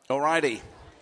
Alrighty.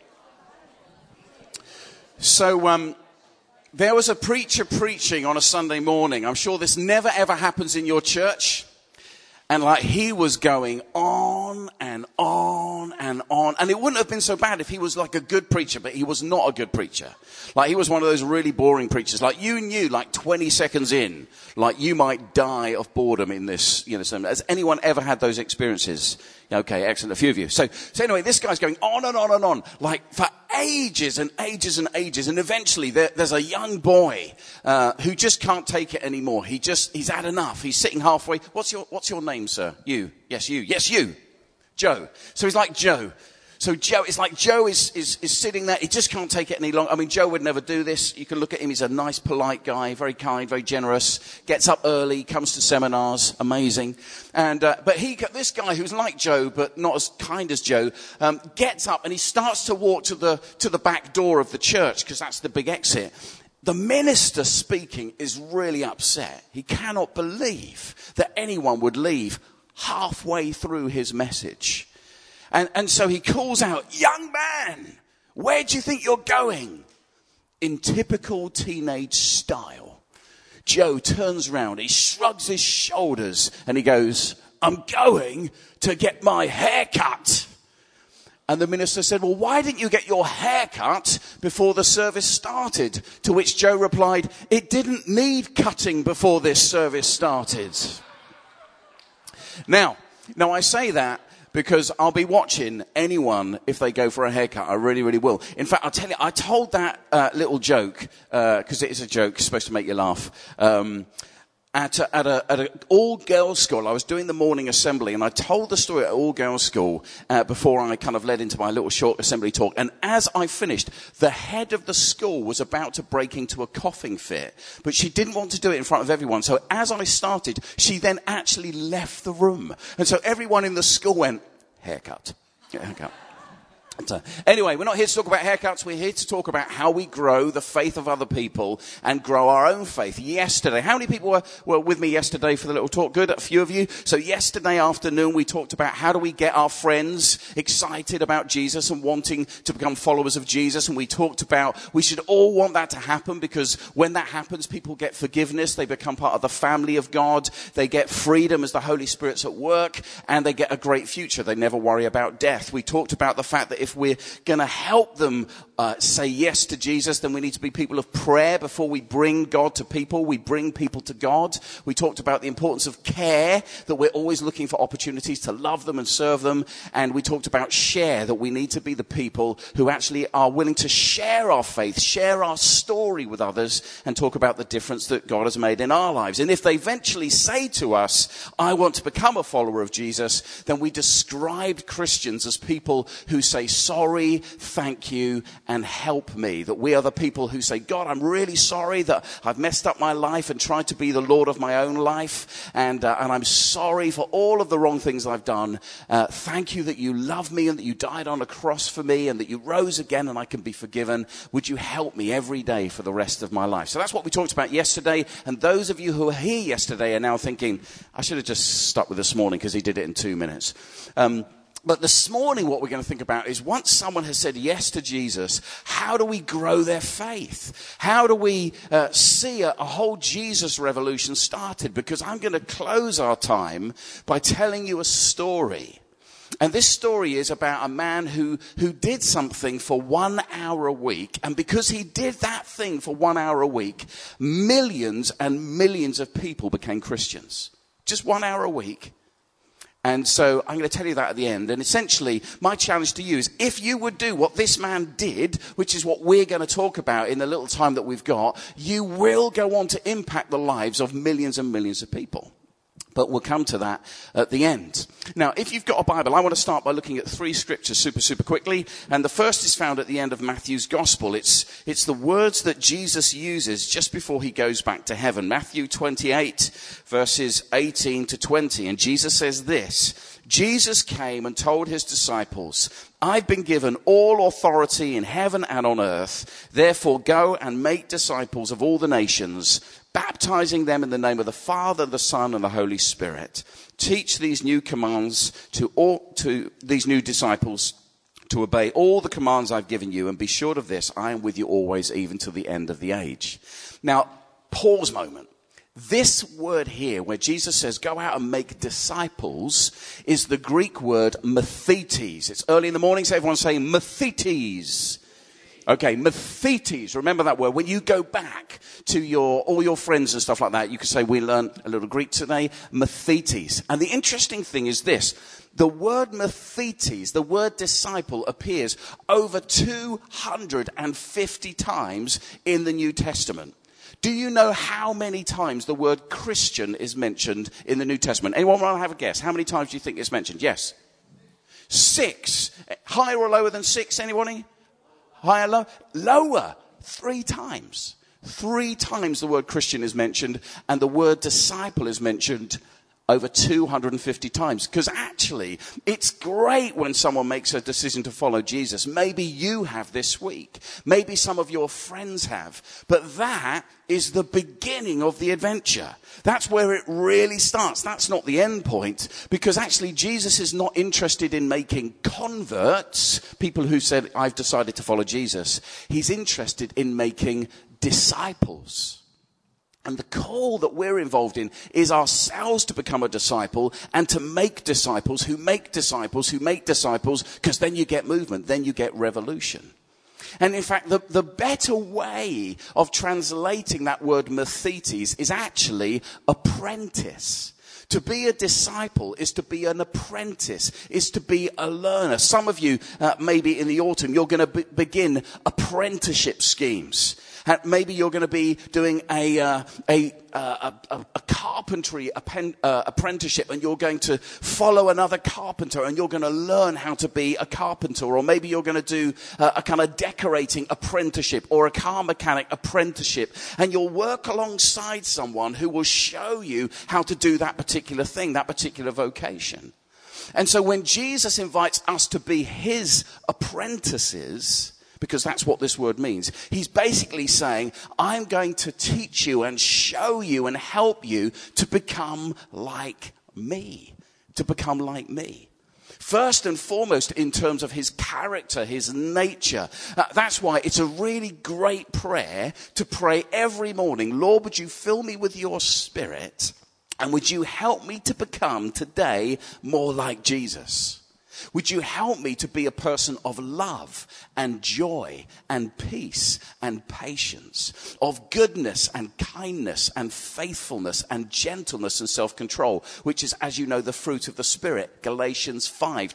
So there was a preacher preaching on a Sunday morning. I'm sure this never ever happens in your church. And he was going on and on and on. And it wouldn't have been so bad if he was like a good preacher, but he was not a good preacher. He was one of those really boring preachers. You knew 20 seconds in, you might die of boredom in this, sermon. Has anyone ever had those experiences? Okay, excellent. A few of you. So anyway, this guy's going on and on and on, for ages and ages and ages. And eventually there's a young boy, who just can't take it anymore. He's had enough. He's sitting halfway. What's your name, sir? You. Yes, you. Yes, you. Joe. So he's like Joe. So Joe, it's like Joe is sitting there. He just can't take it any longer. I mean, Joe would never do this. You can look at him. He's a nice, polite guy, very kind, very generous. Gets up early, comes to seminars. Amazing. And, but this guy who's like Joe, but not as kind as Joe, gets up and he starts to walk to the back door of the church, because that's the big exit. The minister speaking is really upset. He cannot believe that anyone would leave halfway through his message. And so he calls out, "Young man, where do you think you're going?" In typical teenage style, Joe turns around, he shrugs his shoulders, and he goes, "I'm going to get my hair cut." And the minister said, "Well, why didn't you get your hair cut before the service started?" To which Joe replied, "It didn't need cutting before this service started." Now I say that because I'll be watching anyone if they go for a haircut. I really, really will. In fact, I'll tell you, I told that little joke, because it is a joke, it's supposed to make you laugh, at an all-girls school. I was doing the morning assembly, and I told the story at all-girls school before I kind of led into my little short assembly talk. And as I finished, the head of the school was about to break into a coughing fit, but she didn't want to do it in front of everyone. So as I started, she then actually left the room. And so everyone in the school went, "Haircut, haircut." Anyway, we're not here to talk about haircuts. We're here to talk about how we grow the faith of other people and grow our own faith. Yesterday, how many people were with me yesterday for the little talk? Good, a few of you. So yesterday afternoon, we talked about how do we get our friends excited about Jesus and wanting to become followers of Jesus. And we talked about we should all want that to happen, because when that happens, people get forgiveness. They become part of the family of God. They get freedom as the Holy Spirit's at work, and they get a great future. They never worry about death. We talked about the fact that if we're going to help them say yes to Jesus, then we need to be people of prayer before we bring God to people. We bring people to God. We talked about the importance of care, that we're always looking for opportunities to love them and serve them. And we talked about share, that we need to be the people who actually are willing to share our faith, share our story with others, and talk about the difference that God has made in our lives. And if they eventually say to us, "I want to become a follower of Jesus," then we described Christians as people who say, "Sorry, thank you, and help me." That we are the people who say, "God, I'm really sorry that I've messed up my life and tried to be the Lord of my own life. And I'm sorry for all of the wrong things I've done. Thank you that you love me and that you died on a cross for me and that you rose again and I can be forgiven. Would you help me every day for the rest of my life?" So that's what we talked about yesterday. And those of you who were here yesterday are now thinking, "I should have just stuck with this morning because he did it in 2 minutes." But this morning, what we're going to think about is, once someone has said yes to Jesus, how do we grow their faith? How do we see a whole Jesus revolution started? Because I'm going to close our time by telling you a story. And this story is about a man who did something for 1 hour a week. And because he did that thing for 1 hour a week, millions and millions of people became Christians. Just 1 hour a week. And so I'm going to tell you that at the end. And essentially, my challenge to you is, if you would do what this man did, which is what we're going to talk about in the little time that we've got, you will go on to impact the lives of millions and millions of people. But we'll come to that at the end. Now, if you've got a Bible, I want to start by looking at 3 scriptures super quickly. And the first is found at the end of Matthew's Gospel. It's the words that Jesus uses just before he goes back to heaven. Matthew 28, verses 18 to 20. And Jesus says this: "Jesus came and told his disciples, 'I've been given all authority in heaven and on earth. Therefore go and make disciples of all the nations, baptizing them in the name of the Father, the Son, and the Holy Spirit. Teach these new commands to these new disciples to obey all the commands I've given you, and be sure of this, I am with you always, even to the end of the age. Now, pause moment. This word here, where Jesus says, go out and make disciples, is the Greek word mathetes. It's early in the morning, so everyone's saying mathetes. Okay, mathetes. Remember that word. When you go back to all your friends and stuff like that, you can say, we learned a little Greek today, mathetes. And the interesting thing is this. The word mathetes, the word disciple, appears over 250 times in the New Testament. Do you know how many times the word Christian is mentioned in the New Testament? Anyone want to have a guess? How many times do you think it's mentioned? Yes. 6. Higher or lower than 6, anybody? Higher, lower? Lower. 3 times. 3 times the word Christian is mentioned, and the word disciple is mentioned over 250 times. Because actually, it's great when someone makes a decision to follow Jesus. Maybe you have this week. Maybe some of your friends have. But that is the beginning of the adventure. That's where it really starts. That's not the end point. Because actually, Jesus is not interested in making converts, people who said, I've decided to follow Jesus. He's interested in making disciples. And the call that we're involved in is ourselves to become a disciple and to make disciples who make disciples who make disciples, because then you get movement, then you get revolution. And in fact, the better way of translating that word mathetes is actually apprentice. To be a disciple is to be an apprentice, is to be a learner. Some of you, maybe in the autumn, you're going to begin apprenticeship schemes. Maybe you're going to be doing a carpentry apprenticeship, and you're going to follow another carpenter, and you're going to learn how to be a carpenter. Or maybe you're going to do a kind of decorating apprenticeship or a car mechanic apprenticeship, and you'll work alongside someone who will show you how to do that particular thing, that particular vocation. And so when Jesus invites us to be his apprentices, because that's what this word means, he's basically saying, I'm going to teach you and show you and help you to become like me. To become like me. First and foremost, in terms of his character, his nature. That's why it's a really great prayer to pray every morning. Lord, would you fill me with your Spirit, and would you help me to become today more like Jesus? Would you help me to be a person of love and joy and peace and patience, of goodness and kindness and faithfulness and gentleness and self-control, which is, as you know, the fruit of the Spirit, Galatians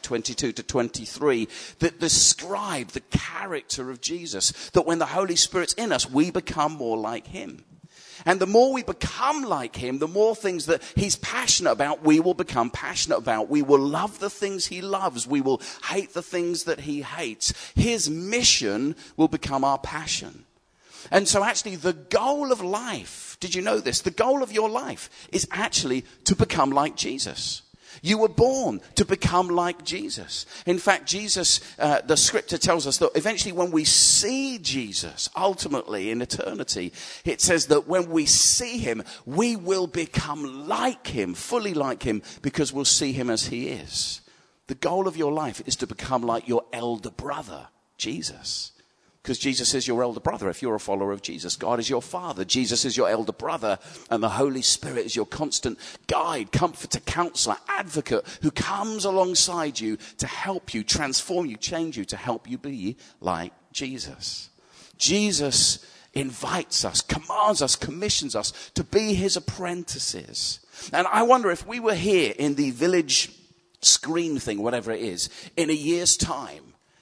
5:22-23, that describe the character of Jesus, that when the Holy Spirit's in us, we become more like him. And the more we become like him, the more things that he's passionate about, we will become passionate about. We will love the things he loves. We will hate the things that he hates. His mission will become our passion. And so actually the goal of life, did you know this? The goal of your life is actually to become like Jesus. You were born to become like Jesus. In fact, Jesus, the scripture tells us that eventually when we see Jesus, ultimately in eternity, it says that when we see him, we will become like him, fully like him, because we'll see him as he is. The goal of your life is to become like your elder brother, Jesus. Because Jesus is your elder brother if you're a follower of Jesus. God is your father. Jesus is your elder brother. And the Holy Spirit is your constant guide, comforter, counselor, advocate who comes alongside you to help you, transform you, change you, to help you be like Jesus. Jesus invites us, commands us, commissions us to be his apprentices. And I wonder if we were here in the village screen thing, whatever it is, in a year's time,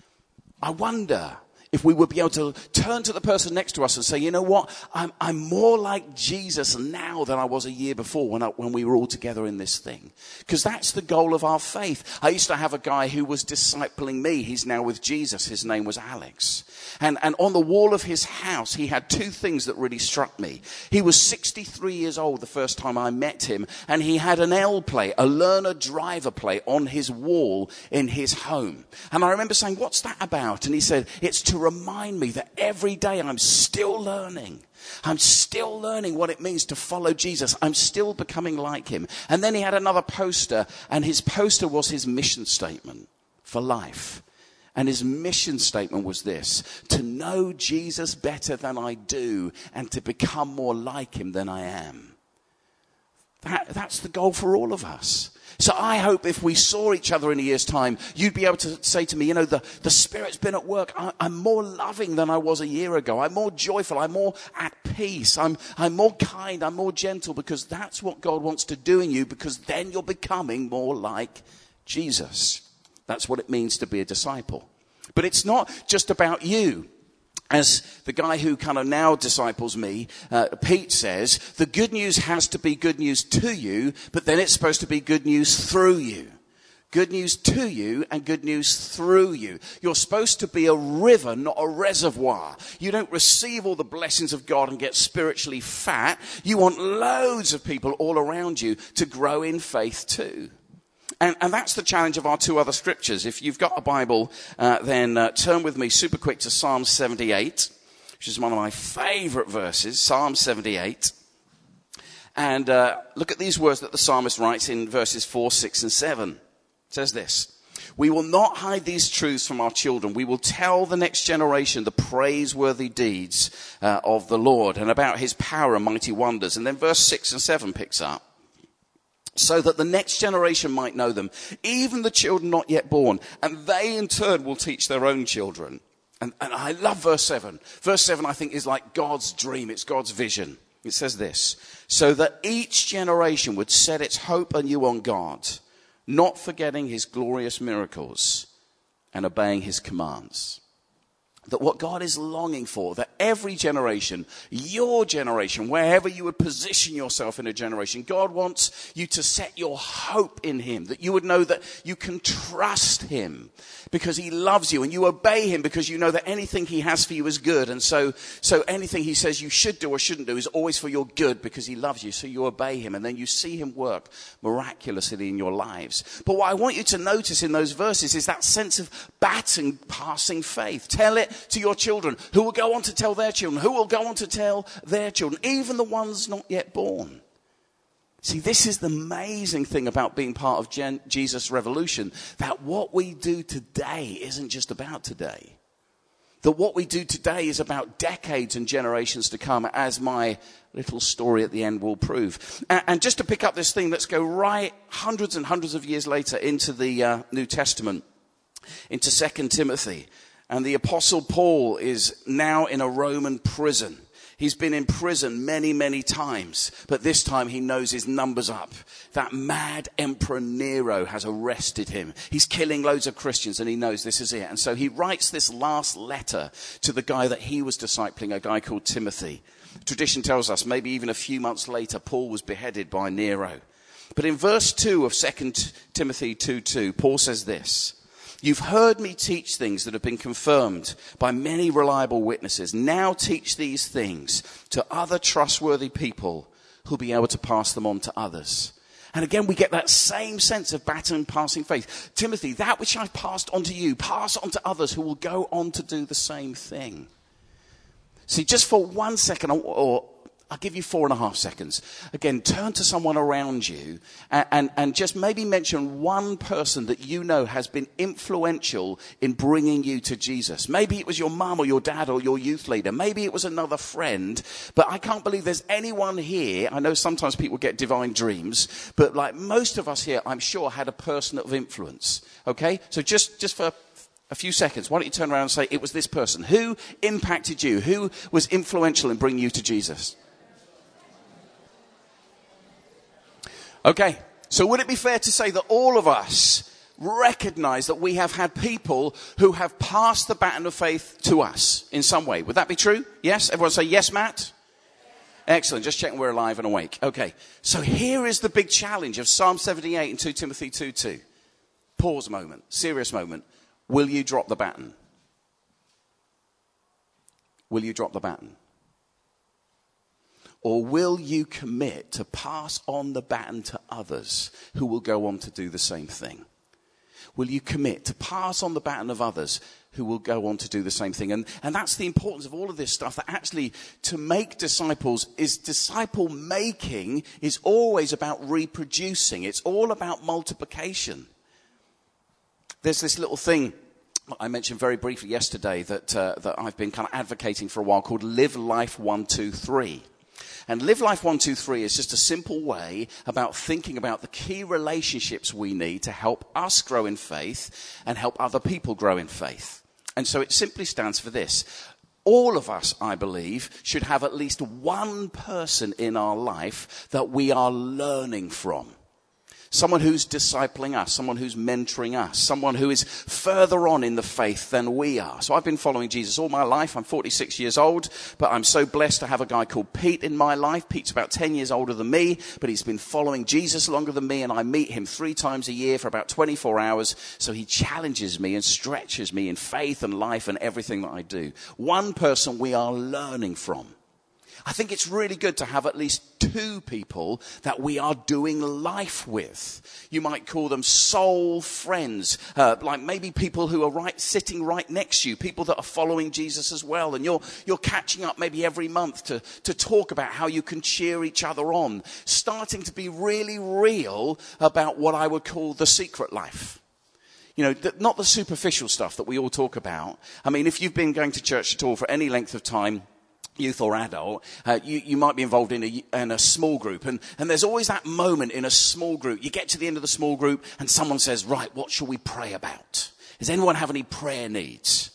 I wonder if we would be able to turn to the person next to us and say, you know what, I'm more like Jesus now than I was a year before when we were all together in this thing. Because that's the goal of our faith. I used to have a guy who was discipling me. He's now with Jesus. His name was Alex. And on the wall of his house, he had 2 things that really struck me. He was 63 years old the first time I met him, and he had an L plate, a learner driver plate, on his wall in his home. And I remember saying, what's that about? And he said, it's to remind me that every day I'm still learning. I'm still learning what it means to follow Jesus. I'm still becoming like him. And then he had another poster, and his poster was his mission statement for life. And his mission statement was this: to know Jesus better than I do and to become more like him than I am. That's the goal for all of us. So I hope if we saw each other in a year's time, you'd be able to say to me, the Spirit's been at work. I'm more loving than I was a year ago. I'm more joyful. I'm more at peace. I'm more kind. I'm more gentle, because that's what God wants to do in you, because then you're becoming more like Jesus. That's what it means to be a disciple. But it's not just about you. As the guy who kind of now disciples me, Pete says, the good news has to be good news to you, but then it's supposed to be good news through you. Good news to you and good news through you. You're supposed to be a river, not a reservoir. You don't receive all the blessings of God and get spiritually fat. You want loads of people all around you to grow in faith too. And that's the challenge of our two other scriptures. If you've got a Bible, then turn with me super quick to Psalm 78, which is one of my favorite verses, Psalm 78. And look at these words that the psalmist writes in verses 4, 6, and 7. It says this: we will not hide these truths from our children. We will tell the next generation the praiseworthy deeds of the Lord and about his power and mighty wonders. And then verse 6 and 7 picks up. So that the next generation might know them, even the children not yet born, and they in turn will teach their own children. And I love verse 7. Verse 7, I think, is like God's dream. It's God's vision. It says this: so that each generation would set its hope anew on God, not forgetting his glorious miracles and obeying his commands. That what God is longing for, that every generation, your generation, wherever you would position yourself in a generation, God wants you to set your hope in him, that you would know that you can trust him because he loves you, and you obey him because you know that anything he has for you is good. And so anything he says you should do or shouldn't do is always for your good because he loves you. So you obey him, and then you see him work miraculously in your lives. But what I want you to notice in those verses is that sense of baton passing faith. Tell it to your children, who will go on to tell their children, who will go on to tell their children, even the ones not yet born. See, this is the amazing thing about being part of Jesus' revolution, that what we do today isn't just about today. That what we do today is about decades and generations to come, as my little story at the end will prove. And just to pick up this thing, let's go right hundreds and hundreds of years later into the New Testament, into 2 Timothy. And the Apostle Paul is now in a Roman prison. He's been in prison many, many times, but this time he knows his number's up. That mad Emperor Nero has arrested him. He's killing loads of Christians, and he knows this is it. And so he writes this last letter to the guy that he was discipling, a guy called Timothy. Tradition tells us maybe even a few months later, Paul was beheaded by Nero. But in verse 2 of 2 Timothy 2:2, Paul says this: you've heard me teach things that have been confirmed by many reliable witnesses. Now teach these things to other trustworthy people who'll be able to pass them on to others. And again, we get that same sense of baton passing faith. Timothy, that which I've passed on to you, pass on to others who will go on to do the same thing. See, just for 1 second, or I'll give you 4.5 seconds. Again, turn to someone around you and just maybe mention one person that you know has been influential in bringing you to Jesus. Maybe it was your mum or your dad or your youth leader. Maybe it was another friend. But I can't believe there's anyone here. I know sometimes people get divine dreams, but like most of us here, I'm sure, had a person of influence. Okay? So just for a few seconds, why don't you turn around and say, it was this person. Who impacted you? Who was influential in bringing you to Jesus? Okay, so would it be fair to say that all of us recognize that we have had people who have passed the baton of faith to us in some way? Would that be true? Yes? Everyone say yes, Matt? Excellent, just checking we're alive and awake. Okay, so here is the big challenge of Psalm 78 and 2 Timothy 2:2. Pause moment, serious moment. Will you drop the baton? Will you drop the baton? Or will you commit to pass on the baton to others who will go on to do the same thing? Will you commit to pass on the baton of others who will go on to do the same thing? And that's the importance of all of this stuff, that actually to make disciples is disciple making is always about reproducing. It's all about multiplication. There's this little thing I mentioned very briefly yesterday that I've been kind of advocating for a while called Live Life 123. And Live Life 123 is just a simple way about thinking about the key relationships we need to help us grow in faith and help other people grow in faith. And so it simply stands for this. All of us, I believe, should have at least one person in our life that we are learning from. Someone who's discipling us, someone who's mentoring us, someone who is further on in the faith than we are. So I've been following Jesus all my life. I'm 46 years old, but I'm so blessed to have a guy called Pete in my life. Pete's about 10 years older than me, but he's been following Jesus longer than me, and I meet him 3 times a year for about 24 hours. So he challenges me and stretches me in faith and life and everything that I do. One person we are learning from. I think it's really good to have at least 2 people that we are doing life with. You might call them soul friends, like maybe people who are sitting right next to you, people that are following Jesus as well. And you're catching up maybe every month to talk about how you can cheer each other on, starting to be really real about what I would call the secret life. You know, not the superficial stuff that we all talk about. I mean, if you've been going to church at all for any length of time, youth or adult, you might be involved in a small group. And there's always that moment in a small group. You get to the end of the small group and someone says, right, what shall we pray about? Does anyone have any prayer needs?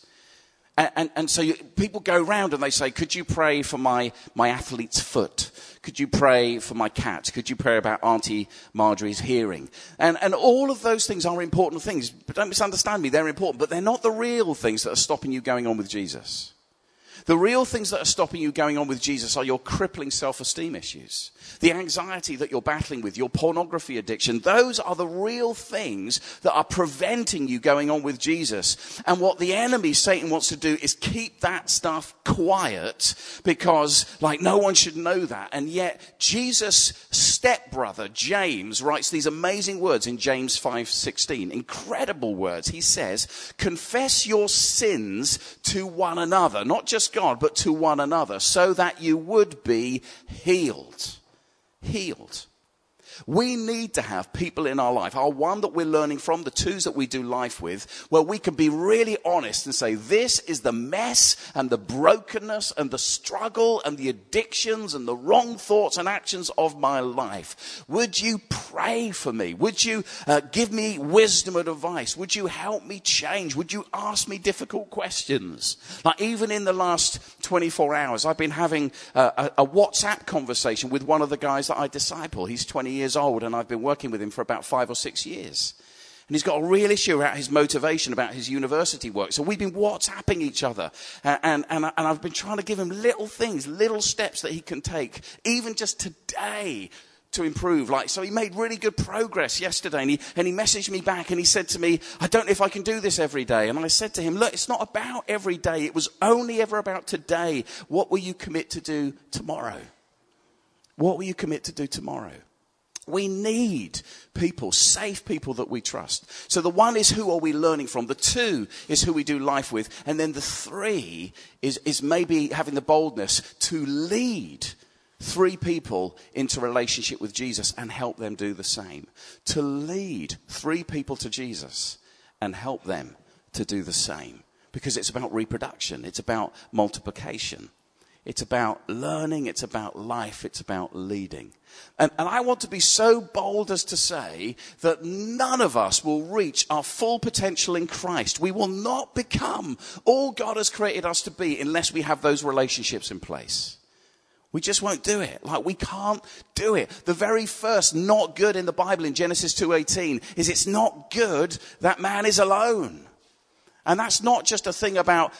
And so people go round and they say, could you pray for my athlete's foot? Could you pray for my cat? Could you pray about Auntie Marjorie's hearing? And all of those things are important things. But don't misunderstand me, they're important. But they're not the real things that are stopping you going on with Jesus. The real things that are stopping you going on with Jesus are your crippling self-esteem issues, the anxiety that you're battling with, your pornography addiction. Those are the real things that are preventing you going on with Jesus. And what the enemy, Satan, wants to do is keep that stuff quiet because, no one should know that. And yet, Jesus' stepbrother, James, writes these amazing words in James 5:16. Incredible words. He says, confess your sins to one another, not just God, but to one another, so that you would be healed. Healed. We need to have people in our life, our one that we're learning from, the 2s that we do life with, where we can be really honest and say, this is the mess and the brokenness and the struggle and the addictions and the wrong thoughts and actions of my life. Would you pray for me? Would you give me wisdom and advice? Would you help me change? Would you ask me difficult questions? Even in the last 24 hours, I've been having a WhatsApp conversation with one of the guys that I disciple. He's 20 years old, and I've been working with him for about 5 or 6 years. And he's got a real issue about his motivation, about his university work. So we've been WhatsApping each other. And I've been trying to give him little things, little steps that he can take, even just today, to improve. So he made really good progress yesterday, and he messaged me back and he said to me, I don't know if I can do this every day. And I said to him, look, it's not about every day. It was only ever about today. What will you commit to do tomorrow? What will you commit to do tomorrow? We need people, safe people that we trust. So the 1 is who are we learning from? The 2 is who we do life with. And then the 3 is maybe having the boldness to lead 3 people into relationship with Jesus and help them do the same. To lead 3 people to Jesus and help them to do the same. Because it's about reproduction. It's about multiplication. It's about learning, it's about life, it's about leading. And I want to be so bold as to say that none of us will reach our full potential in Christ. We will not become all God has created us to be unless we have those relationships in place. We just won't do it. We can't do it. The very first not good in the Bible in Genesis 2:18 is it's not good that man is alone. And that's not just a thing about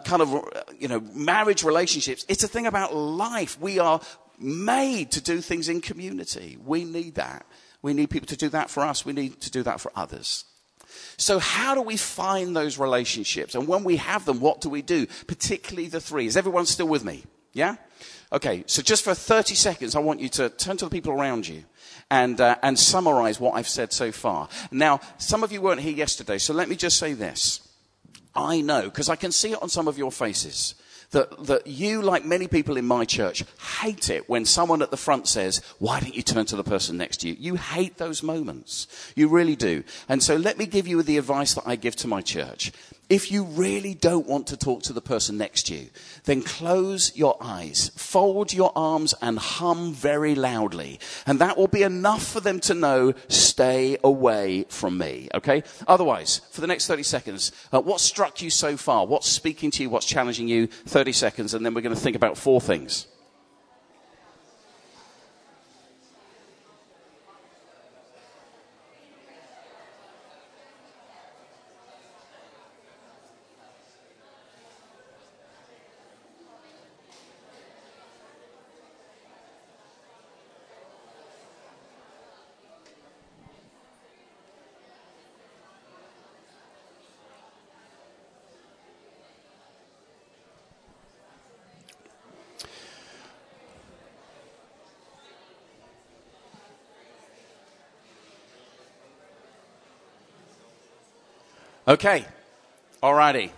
marriage relationships. It's a thing about life. We are made to do things in community. We need that. We need people to do that for us. We need to do that for others. So how do we find those relationships? And when we have them, what do we do? Particularly the 3. Is everyone still with me? Yeah? Okay, so just for 30 seconds, I want you to turn to the people around you and summarize what I've said so far. Now, some of you weren't here yesterday, so let me just say this. I know, because I can see it on some of your faces, that you, like many people in my church, hate it when someone at the front says, why don't you turn to the person next to you? You hate those moments. You really do. And so let me give you the advice that I give to my church. If you really don't want to talk to the person next to you, then close your eyes, fold your arms and hum very loudly. And that will be enough for them to know, stay away from me, okay? Otherwise, for the next 30 seconds, what struck you so far? What's speaking to you? What's challenging you? 30 seconds, and then we're going to think about 4 things. Okay, alrighty.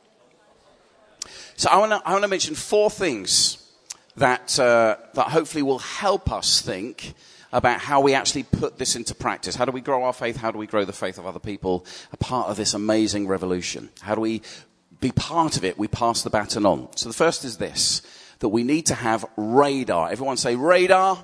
So I want to mention 4 things that hopefully will help us think about how we actually put this into practice. How do we grow our faith? How do we grow the faith of other people? A part of this amazing revolution. How do we be part of it? We pass the baton on. So the first is this, that we need to have radar. Everyone say radar.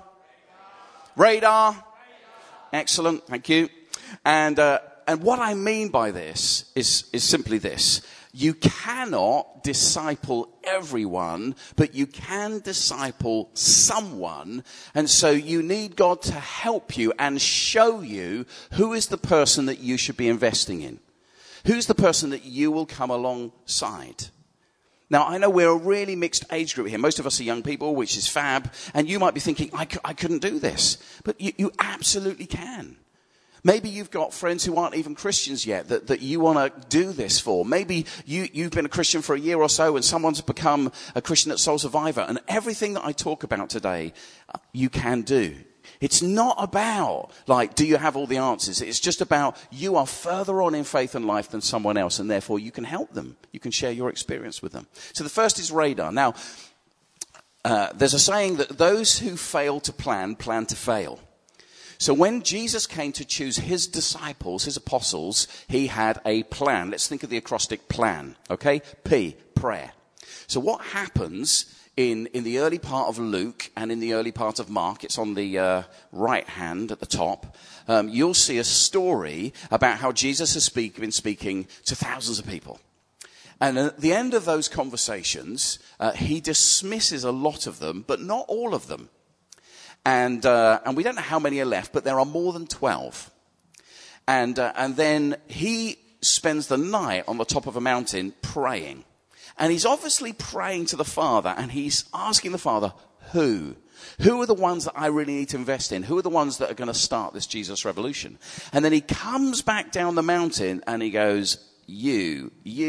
Radar. Excellent, thank you. And what I mean by this is simply this. You cannot disciple everyone, but you can disciple someone. And so you need God to help you and show you who is the person that you should be investing in. Who's the person that you will come alongside. Now, I know we're a really mixed age group here. Most of us are young people, which is fab. And you might be thinking, I couldn't do this. But you absolutely can. Maybe you've got friends who aren't even Christians yet that you want to do this for. Maybe you've been a Christian for a year or so and someone's become a Christian at Soul Survivor. And everything that I talk about today, you can do. It's not about, do you have all the answers? It's just about you are further on in faith and life than someone else, and therefore you can help them. You can share your experience with them. So the first is radar. Now, there's a saying that those who fail to plan to fail. So when Jesus came to choose his disciples, his apostles, he had a plan. Let's think of the acrostic plan, okay? P, prayer. So what happens in the early part of Luke and in the early part of Mark, it's on the right hand at the top, you'll see a story about how Jesus has been speaking to thousands of people. And at the end of those conversations, he dismisses a lot of them, but not all of them. And we don't know how many are left, but there are more than 12. And then he spends the night on the top of a mountain praying. And he's obviously praying to the Father, and he's asking the Father, who? Who are the ones that I really need to invest in? Who are the ones that are going to start this Jesus revolution? And then he comes back down the mountain and he goes, you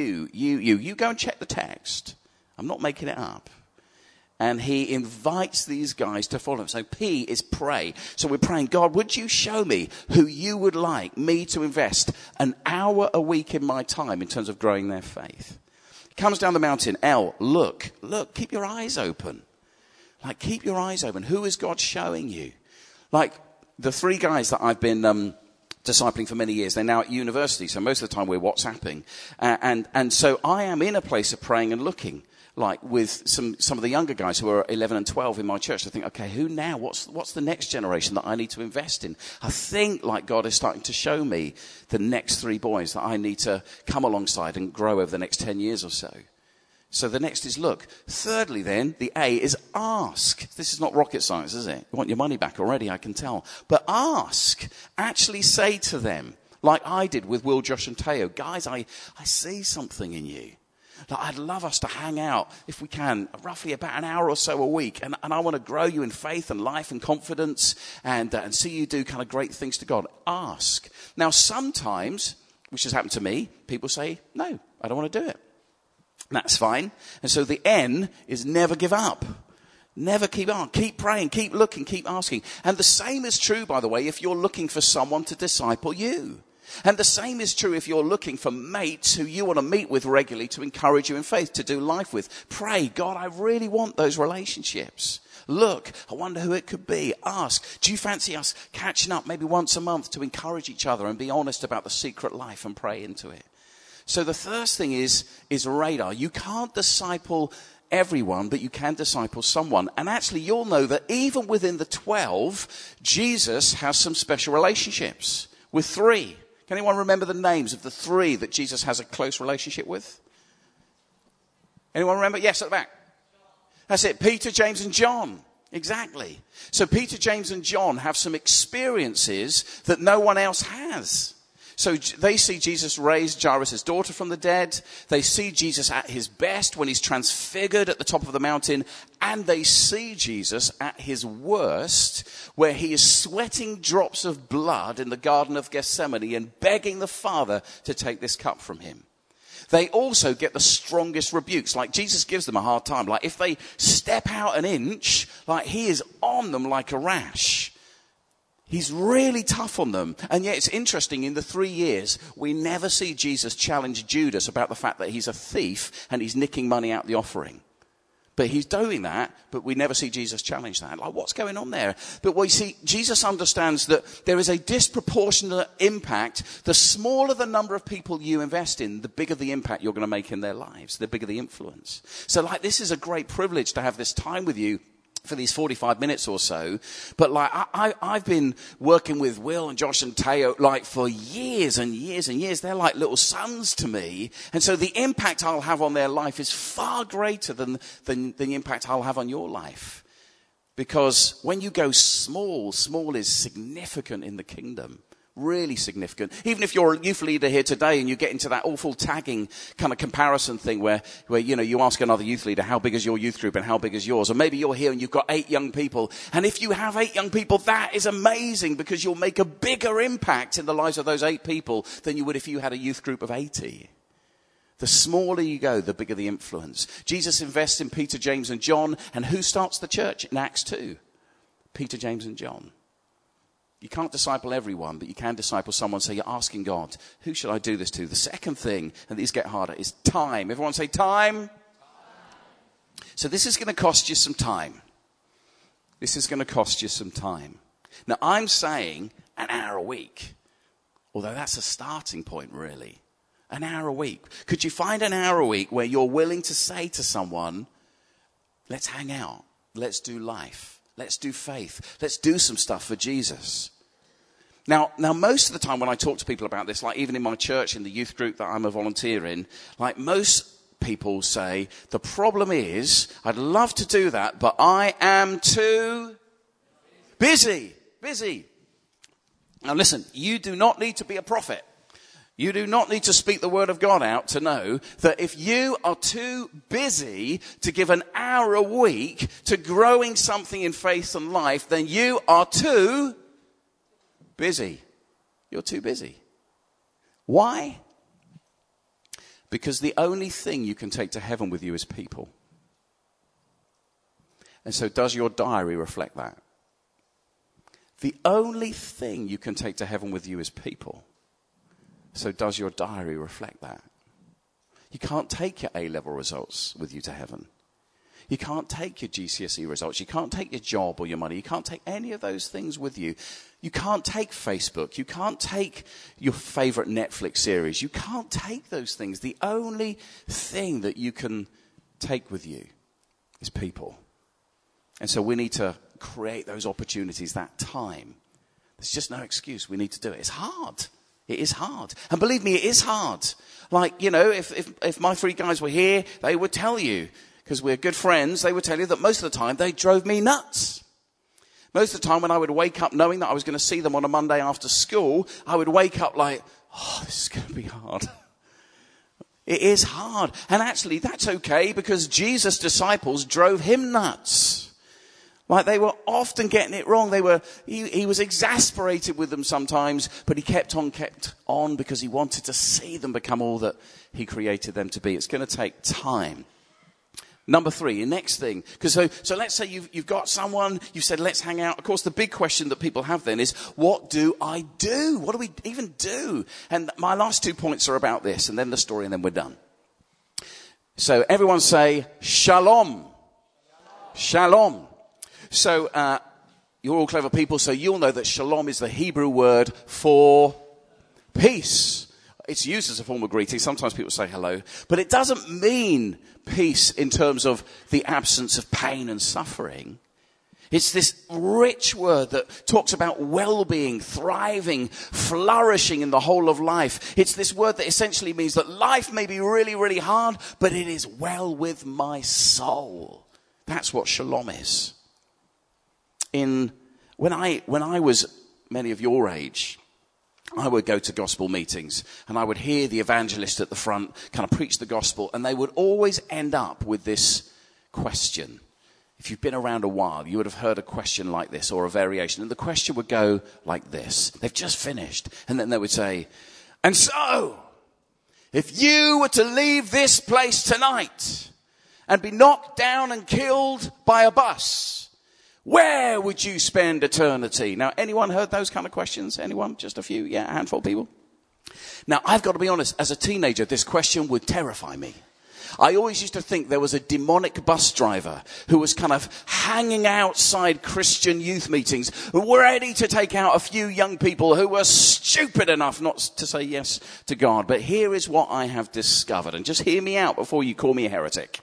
go and check the text. I'm not making it up. And he invites these guys to follow him. So P is pray. So we're praying, God, would you show me who you would like me to invest an hour a week in my time in terms of growing their faith? He comes down the mountain. L, look, keep your eyes open. Keep your eyes open. Who is God showing you? The 3 guys that I've been discipling for many years, they're now at university. So most of the time we're WhatsApping. And so I am in a place of praying and looking. With some of the younger guys who are 11 and 12 in my church, I think, okay, who now? What's the next generation that I need to invest in? I think God is starting to show me the next 3 boys that I need to come alongside and grow over the next 10 years or so. So the next is look. Thirdly then, the A is ask. This is not rocket science, is it? You want your money back already, I can tell. But ask. Actually say to them, like I did with Will, Josh and Teo, guys, I see something in you. I'd love us to hang out, if we can, roughly about an hour or so a week. And I want to grow you in faith and life and confidence and see you do kind of great things to God. Ask. Now, sometimes, which has happened to me, people say, no, I don't want to do it. That's fine. And so the N is never give up. Never keep on. Keep praying, keep looking, keep asking. And the same is true, by the way, if you're looking for someone to disciple you. And the same is true if you're looking for mates who you want to meet with regularly to encourage you in faith, to do life with. Pray, God, I really want those relationships. Look, I wonder who it could be. Ask, do you fancy us catching up maybe once a month to encourage each other and be honest about the secret life and pray into it? So the first thing is radar. You can't disciple everyone, but you can disciple someone. And actually, you'll know that even within the 12, Jesus has some special relationships with 3. Can anyone remember the names of the 3 that Jesus has a close relationship with? Anyone remember? Yes, at the back. That's it. Peter, James, and John. Exactly. So Peter, James, and John have some experiences that no one else has. So they see Jesus raise Jairus' daughter from the dead. They see Jesus at his best when he's transfigured at the top of the mountain. And they see Jesus at his worst, where he is sweating drops of blood in the Garden of Gethsemane and begging the Father to take this cup from him. They also get the strongest rebukes. Like, Jesus gives them a hard time. Like, if they step out an inch, like, he is on them like a rash. He's really tough on them. And yet it's interesting, in the 3 years, we never see Jesus challenge Judas about the fact that he's a thief and he's nicking money out the offering. But he's doing that, but we never see Jesus challenge that. Like, what's going on there? But we see Jesus understands that there is a disproportionate impact. The smaller the number of people you invest in, the bigger the impact you're going to make in their lives, the bigger the influence. So, like, this is a great privilege to have this time with you for these 45 minutes or so. But like, I've been working with Will and Josh and Teo like for years and years and years. They're like little sons to me. And so the impact I'll have on their life is far greater than the impact I'll have on your life. Because when you go small is significant in the kingdom. Really significant. Even if you're a youth leader here today and you get into that awful tagging kind of comparison thing where you know, you ask another youth leader, how big is your youth group and how big is yours? Or maybe you're here and you've got 8 young people. And if you have 8 young people, that is amazing, because you'll make a bigger impact in the lives of those 8 people than you would if you had a youth group of 80. The smaller you go, the bigger the influence. Jesus invests in Peter, James, and John. And who starts the church in Acts 2? Peter, James, and John. You can't disciple everyone, but you can disciple someone. So you're asking God, who should I do this to? The second thing, and these get harder, is time. Everyone say time. So this is going to cost you some time. This is going to cost you some time. Now, I'm saying an hour a week, although that's a starting point, really. An hour a week. Could you find an hour a week where you're willing to say to someone, let's hang out, let's do life, let's do faith, let's do some stuff for Jesus? Now, most of the time when I talk to people about this, like even in my church, in the youth group that I'm a volunteer in, like most people say, the problem is, I'd love to do that, but I am too busy. Now listen, you do not need to be a prophet. You do not need to speak the word of God out to know that if you are too busy to give an hour a week to growing something in faith and life, then you are too busy. You're too busy. Why? Because the only thing you can take to heaven with you is people. And so does your diary reflect that? The only thing you can take to heaven with you is people. So does your diary reflect that? You can't take your A-level results with you to heaven. You can't take your GCSE results. You can't take your job or your money. You can't take any of those things with you. You can't take Facebook. You can't take your favorite Netflix series. You can't take those things. The only thing that you can take with you is people. And so we need to create those opportunities, that time. There's just no excuse. We need to do it. It's hard. It is hard. And believe me, it is hard. Like, you know, if my 3 guys were here, they would tell you, because we're good friends, they would tell you that most of the time they drove me nuts. Most of the time when I would wake up knowing that I was going to see them on a Monday after school, I would wake up like, oh, this is going to be hard. It is hard. And actually, that's okay, because Jesus' disciples drove him nuts. Like, they were often getting it wrong. He was exasperated with them sometimes, but he kept on because he wanted to see them become all that he created them to be. It's going to take time. Number 3, the next thing. Because so let's say you've got someone, you've said, let's hang out. Of course, the big question that people have then is, what do I do? What do we even do? And my last 2 points are about this, and then the story, and then we're done. So everyone say, shalom. Shalom. So you're all clever people, so you'll know that shalom is the Hebrew word for peace. It's used as a form of greeting. Sometimes people say hello. But it doesn't mean peace in terms of the absence of pain and suffering. It's this rich word that talks about well-being, thriving, flourishing in the whole of life. It's this word that essentially means that life may be really, really hard, but it is well with my soul. That's what shalom is. When I was many of your age, I would go to gospel meetings and I would hear the evangelist at the front kind of preach the gospel, and they would always end up with this question. If you've been around a while, you would have heard a question like this or a variation. And the question would go like this. They've just finished. And then they would say, and so, if you were to leave this place tonight and be knocked down and killed by a bus, where would you spend eternity? Now, anyone heard those kind of questions? Anyone? Just a few? Yeah, a handful of people? Now, I've got to be honest. As a teenager, this question would terrify me. I always used to think there was a demonic bus driver who was kind of hanging outside Christian youth meetings, ready to take out a few young people who were stupid enough not to say yes to God. But here is what I have discovered, and just hear me out before you call me a heretic.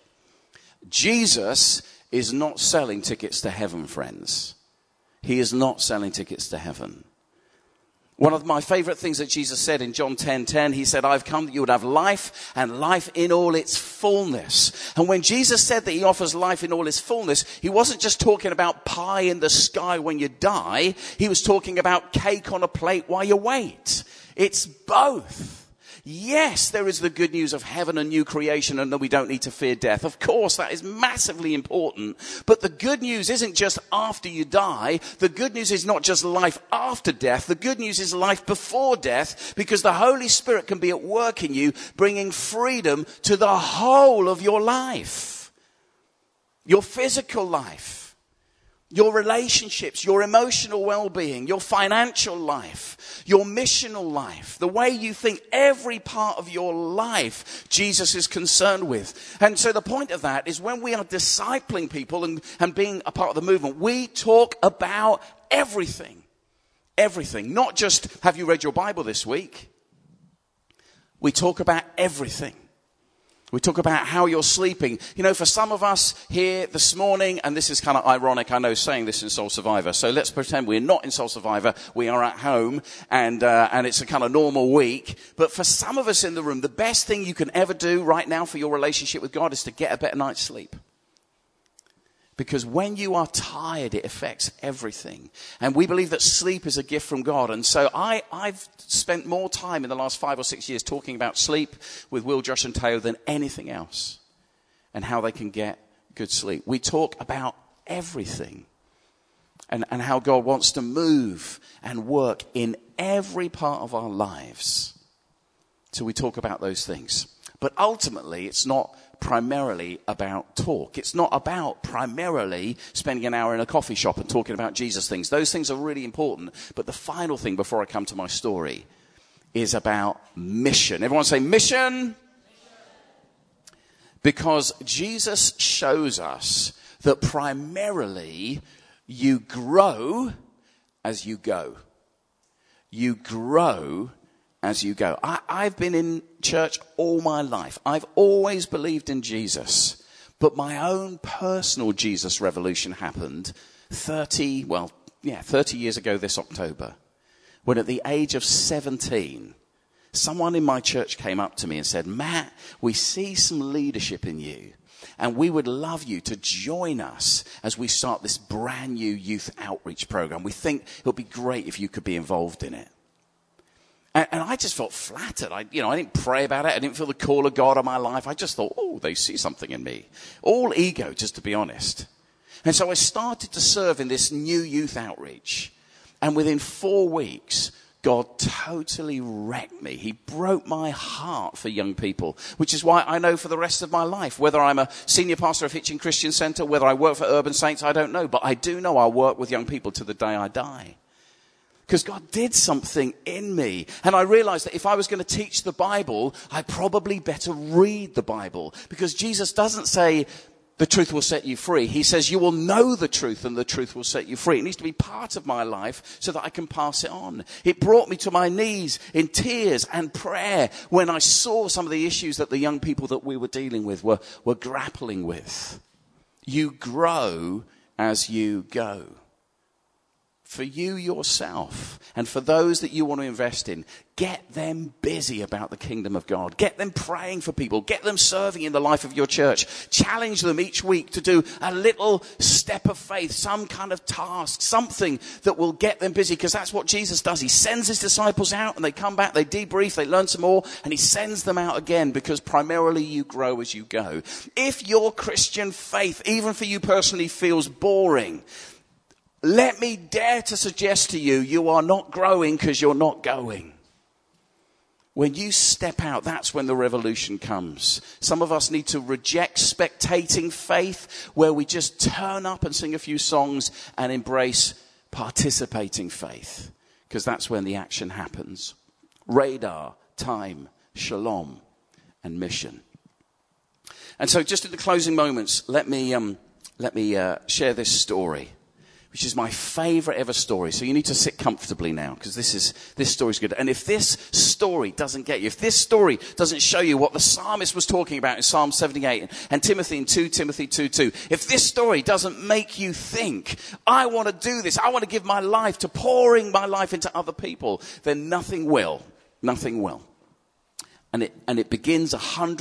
Jesus is not selling tickets to heaven, friends. He is not selling tickets to heaven. One of my favorite things that Jesus said in John 10:10, he said, I've come that you would have life and life in all its fullness. And when Jesus said that he offers life in all its fullness, he wasn't just talking about pie in the sky when you die. He was talking about cake on a plate while you wait. It's both. Yes, there is the good news of heaven and new creation and that we don't need to fear death. Of course, that is massively important. But the good news isn't just after you die. The good news is not just life after death. The good news is life before death, because the Holy Spirit can be at work in you, bringing freedom to the whole of your life. Your physical life. Your relationships, your emotional well-being, your financial life, your missional life, the way you think, every part of your life Jesus is concerned with. And so the point of that is when we are discipling people and being a part of the movement, we talk about everything. Everything. Not just, have you read your Bible this week? We talk about everything. We talk about how you're sleeping. You know, for some of us here this morning, and this is kind of ironic, I know, saying this in Soul Survivor. So let's pretend we're not in Soul Survivor. We are at home, and it's a kind of normal week. But for some of us in the room, the best thing you can ever do right now for your relationship with God is to get a better night's sleep. Because when you are tired, it affects everything. And we believe that sleep is a gift from God. And so I've spent more time in the last 5 or 6 years talking about sleep with Will, Josh and Teo than anything else. And how they can get good sleep. We talk about everything. And how God wants to move and work in every part of our lives. So we talk about those things. But ultimately, it's not primarily about talk. It's not about primarily spending an hour in a coffee shop and talking about Jesus things. Those things are really important. But the final thing before I come to my story is about mission. Everyone say mission. Because Jesus shows us that primarily you grow as you go. You grow as you go. I've been in church all my life. I've always believed in Jesus. But my own personal Jesus revolution happened 30 years ago this October. When at the age of 17, someone in my church came up to me and said, Matt, we see some leadership in you. And we would love you to join us as we start this brand new youth outreach program. We think it would be great if you could be involved in it. And I just felt flattered. I didn't pray about it. I didn't feel the call of God on my life. I just thought, they see something in me. All ego, just to be honest. And so I started to serve in this new youth outreach. And within 4 weeks, God totally wrecked me. He broke my heart for young people, which is why I know for the rest of my life, whether I'm a senior pastor of Hitchin Christian Center, whether I work for Urban Saints, I don't know. But I do know I'll work with young people to the day I die. Because God did something in me. And I realized that if I was going to teach the Bible, I'd probably better read the Bible. Because Jesus doesn't say, the truth will set you free. He says, you will know the truth and the truth will set you free. It needs to be part of my life so that I can pass it on. It brought me to my knees in tears and prayer when I saw some of the issues that the young people that we were dealing with were grappling with. You grow as you go. For you yourself and for those that you want to invest in, get them busy about the kingdom of God. Get them praying for people. Get them serving in the life of your church. Challenge them each week to do a little step of faith, some kind of task, something that will get them busy, because that's what Jesus does. He sends his disciples out and they come back, they debrief, they learn some more, and he sends them out again, because primarily you grow as you go. If your Christian faith, even for you personally, feels boring, let me dare to suggest to you, you are not growing because you're not going. When you step out, that's when the revolution comes. Some of us need to reject spectating faith, where we just turn up and sing a few songs, and embrace participating faith, because that's when the action happens. Radar, time, shalom, and mission. And so just in the closing moments, let me share this story, which is my favorite ever story. So you need to sit comfortably now, because this story's good. And if this story doesn't get you, if this story doesn't show you what the psalmist was talking about in Psalm 78 and Timothy in 2 Timothy 2:2, if this story doesn't make you think, I want to do this, I want to give my life to pouring my life into other people, then nothing will. Nothing will. And it begins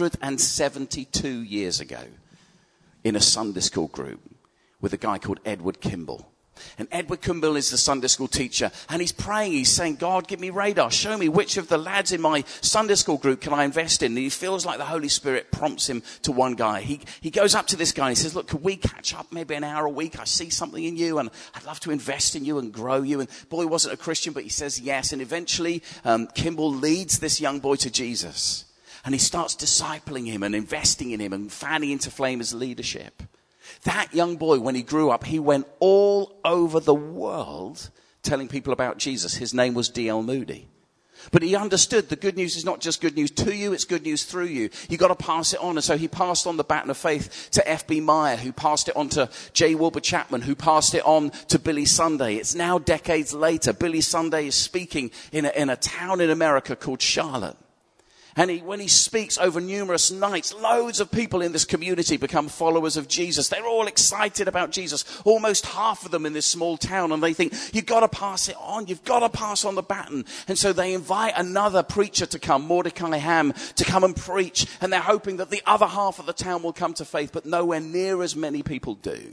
172 years ago in a Sunday school group with a guy called Edward Kimball. And Edward Kimball is the Sunday school teacher, and he's praying, he's saying, God, give me radar, show me which of the lads in my Sunday school group can I invest in. And he feels like the Holy Spirit prompts him to one guy. He goes up to this guy and he says, look, could we catch up maybe an hour a week? I see something in you and I'd love to invest in you and grow you. And boy, he wasn't a Christian, but he says yes. And eventually Kimball leads this young boy to Jesus, and he starts discipling him and investing in him and fanning into flame his leadership. That young boy, when he grew up, he went all over the world telling people about Jesus. His name was D.L. Moody. But he understood the good news is not just good news to you, it's good news through you. You've got to pass it on. And so he passed on the baton of faith to F.B. Meyer, who passed it on to J. Wilbur Chapman, who passed it on to Billy Sunday. It's now decades later. Billy Sunday is speaking in a town in America called Charlotte. And when he speaks over numerous nights, loads of people in this community become followers of Jesus. They're all excited about Jesus, almost half of them in this small town. And they think, you've got to pass it on. You've got to pass on the baton. And so they invite another preacher to come, Mordecai Ham, to come and preach. And they're hoping that the other half of the town will come to faith, but nowhere near as many people do.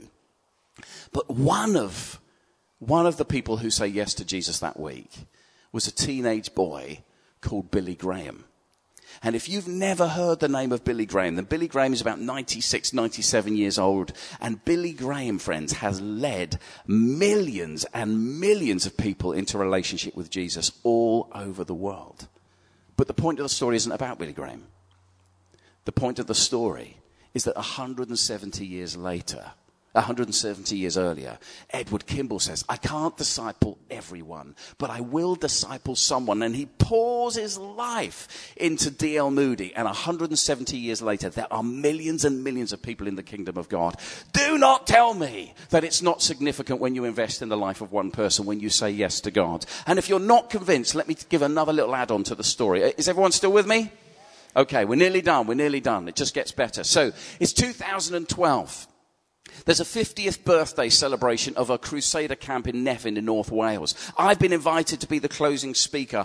But one of the people who say yes to Jesus that week was a teenage boy called Billy Graham. And if you've never heard the name of Billy Graham, then Billy Graham is about 96, 97 years old. And Billy Graham, friends, has led millions and millions of people into relationship with Jesus all over the world. But the point of the story isn't about Billy Graham. The point of the story is that 170 years later, 170 years earlier, Edward Kimball says, I can't disciple everyone, but I will disciple someone. And he pours his life into D.L. Moody. And 170 years later, there are millions and millions of people in the kingdom of God. Do not tell me that it's not significant when you invest in the life of one person, when you say yes to God. And if you're not convinced, let me give another little add-on to the story. Is everyone still with me? Okay, we're nearly done. It just gets better. So it's 2012. There's a 50th birthday celebration of a Crusader camp in Nefyn in North Wales. I've been invited to be the closing speaker.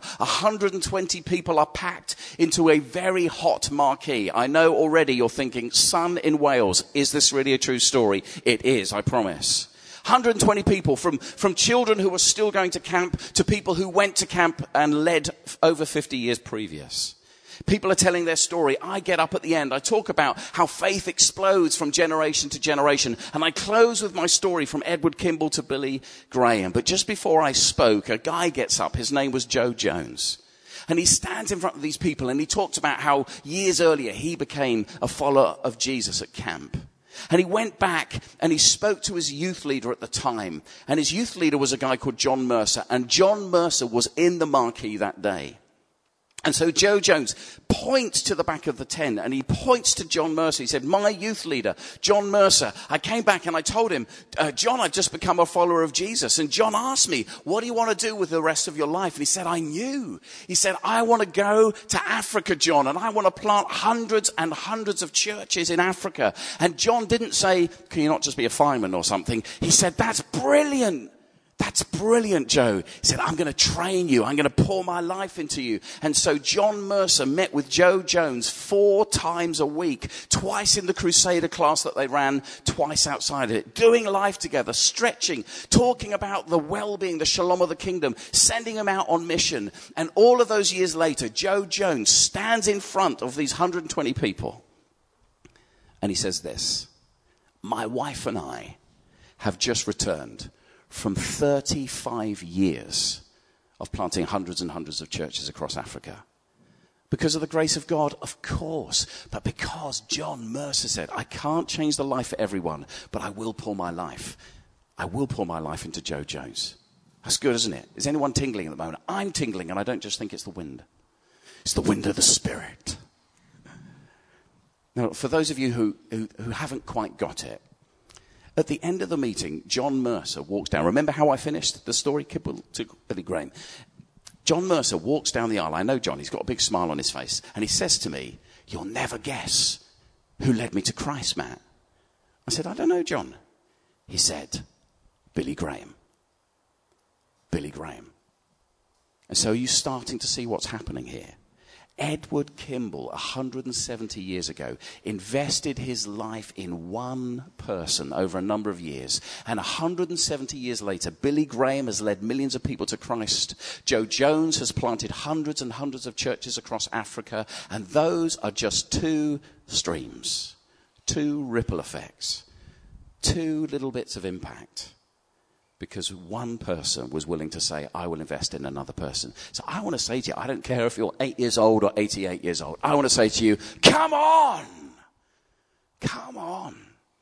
120 people are packed into a very hot marquee. I know already you're thinking, sun in Wales, is this really a true story? It is, I promise. 120 people, from children who were still going to camp to people who went to camp and led over 50 years previous. People are telling their story. I get up at the end. I talk about how faith explodes from generation to generation. And I close with my story from Edward Kimball to Billy Graham. But just before I spoke, a guy gets up. His name was Joe Jones. And he stands in front of these people and he talks about how years earlier he became a follower of Jesus at camp. And he went back and he spoke to his youth leader at the time. And his youth leader was a guy called John Mercer. And John Mercer was in the marquee that day. And so Joe Jones points to the back of the tent and he points to John Mercer. He said, my youth leader, John Mercer, I came back and I told him, John, I've just become a follower of Jesus. And John asked me, what do you want to do with the rest of your life? And he said, I knew. He said, I want to go to Africa, John, and I want to plant hundreds and hundreds of churches in Africa. And John didn't say, can you not just be a fireman or something? He said, that's brilliant. That's brilliant, Joe. He said, I'm going to train you. I'm going to pour my life into you. And so John Mercer met with Joe Jones 4 times a week, twice in the Crusader class that they ran, twice outside of it, doing life together, stretching, talking about the well-being, the shalom of the kingdom, sending them out on mission. And all of those years later, Joe Jones stands in front of these 120 people. And he says this, my wife and I have just returned from 35 years of planting hundreds and hundreds of churches across Africa. Because of the grace of God, of course. But because John Mercer said, I can't change the life for everyone, but I will pour my life. I will pour my life into Joe Jones. That's good, isn't it? Is anyone tingling at the moment? I'm tingling, and I don't just think it's the wind. It's the wind of the Spirit. Now, for those of you who haven't quite got it, at the end of the meeting, John Mercer walks down. Remember how I finished the story, Kibble to Billy Graham? John Mercer walks down the aisle. I know John. He's got a big smile on his face. And he says to me, you'll never guess who led me to Christ, Matt. I said, I don't know, John. He said, Billy Graham. Billy Graham. And so are you starting to see what's happening here? Edward Kimball, 170 years ago, invested his life in one person over a number of years. And 170 years later, Billy Graham has led millions of people to Christ. Joe Jones has planted hundreds and hundreds of churches across Africa. And those are just 2 streams, 2 ripple effects, 2 little bits of impact. Because one person was willing to say, I will invest in another person. So I want to say to you, I don't care if you're 8 years old or 88 years old. I want to say to you, come on. Come on.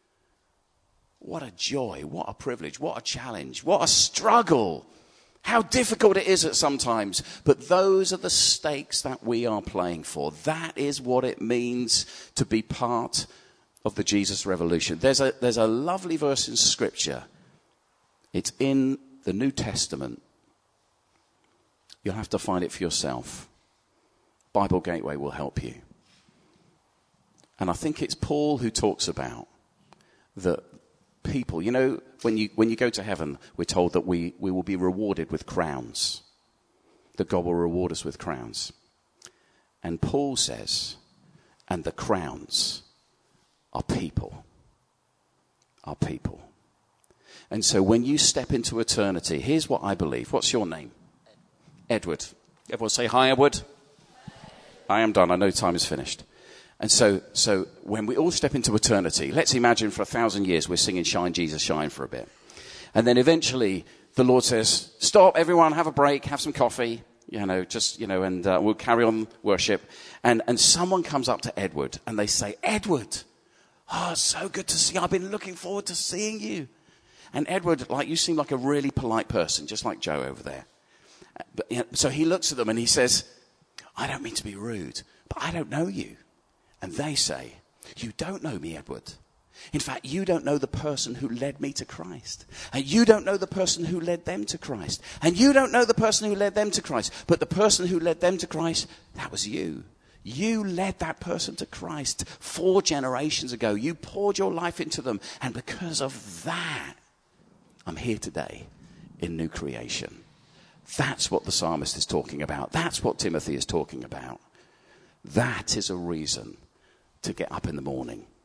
What a joy, what a privilege, what a challenge, what a struggle. How difficult it is at sometimes. But those are the stakes that we are playing for. That is what it means to be part of the Jesus Revolution. There's a lovely verse in Scripture. It's in the New Testament. You'll have to find it for yourself. Bible Gateway will help you. And I think it's Paul who talks about that people, you know, when you go to heaven, we're told that we will be rewarded with crowns. That God will reward us with crowns. And Paul says, and the crowns are people. Are people. And so when you step into eternity, here's what I believe. What's your name? Edward. Everyone say hi, Edward. I am done. I know time is finished. And so when we all step into eternity, let's imagine for 1,000 years we're singing Shine, Jesus, Shine for a bit. And then eventually the Lord says, stop, everyone, have a break, have some coffee, and we'll carry on worship. And someone comes up to Edward and they say, Edward, oh, so good to see you. I've been looking forward to seeing you. And Edward, you seem like a really polite person, just like Joe over there. So he looks at them and he says, I don't mean to be rude, but I don't know you. And they say, you don't know me, Edward. In fact, you don't know the person who led me to Christ. And you don't know the person who led them to Christ. And you don't know the person who led them to Christ. But the person who led them to Christ, that was you. You led that person to Christ 4 generations ago. You poured your life into them. And because of that, I'm here today in new creation. That's what the psalmist is talking about. That's what Timothy is talking about. That is a reason to get up in the morning